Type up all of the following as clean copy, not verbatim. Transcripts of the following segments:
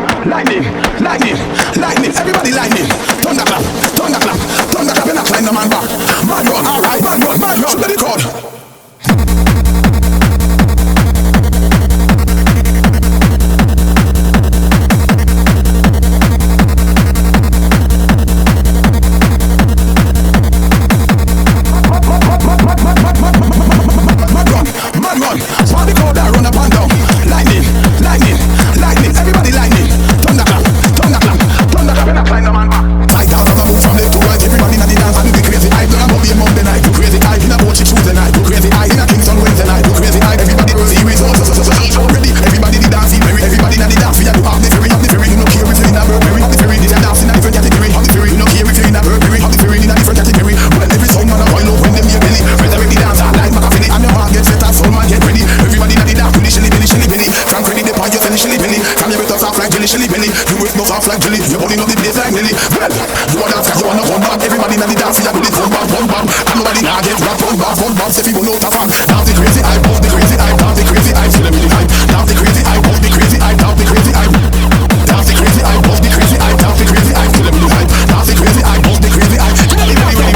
Lightning, lightning, lightning, everybody lightning. Thunderclap, thunderclap, thunderclap, and I climb the man back. Man run, alright, man run, man run. Should be the crowd. If you know that one, down the crazy eye, down the crazy eye, down the crazy eye, feel me hype. Down the crazy eye, down the crazy eye, down the crazy eye, down the crazy eye, down the crazy eye, down the crazy eye, feel me hype. Down the crazy eye, down the crazy eye, really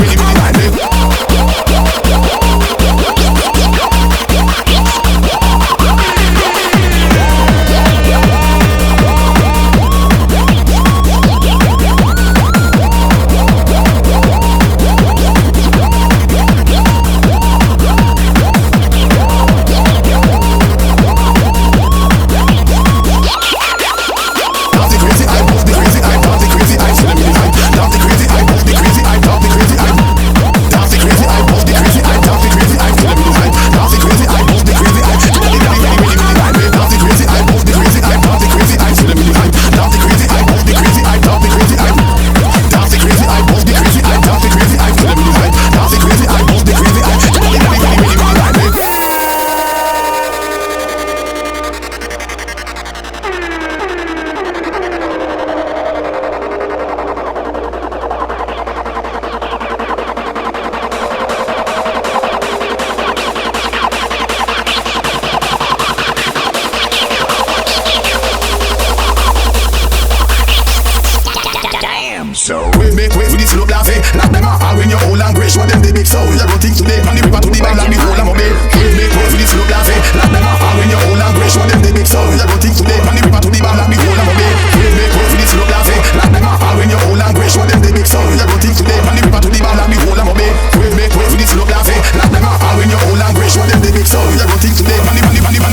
so wait for this slow blase. Lock them off when you're old and grey. Show them the big soul. You go think today from the river to the bank like the whole of my bay. Wait for this slow blase. Lock them off when you're old and grey. Show them the big soul. You go think today from the river to the bank like the whole of my bay. Wait for this slow blase. Lock them off when you're old and grey. Show them the big soul. You go think today from the river to the bank like the whole of my bay. Wait for this slow blase. Lock them off when you're old and grey. Show them the big soul. You go think today from the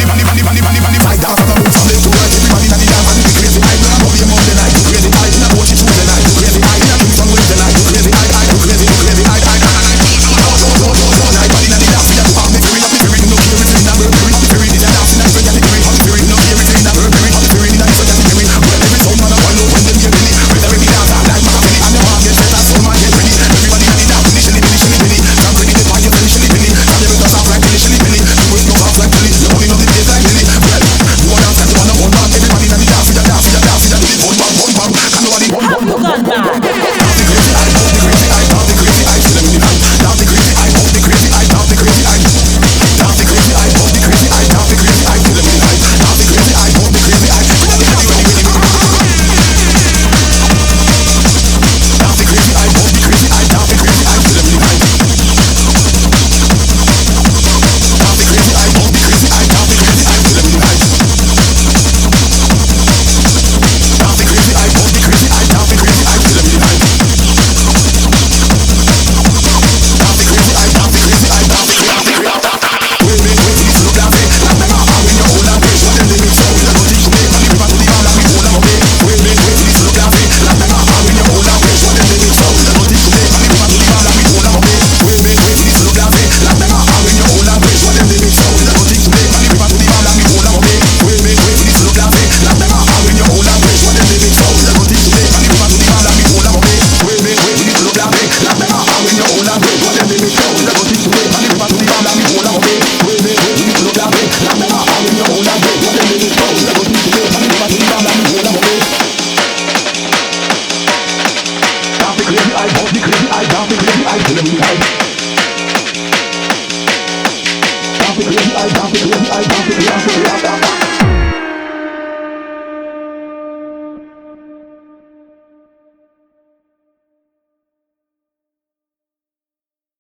fight down from the roof from the to right. Everybody in the dance and the crazy hype. Now I'm on the night. Crazy hype. Now watch it through the night. Crazy hype. Now keep on with the night. Crazy hype. Crazy hype. I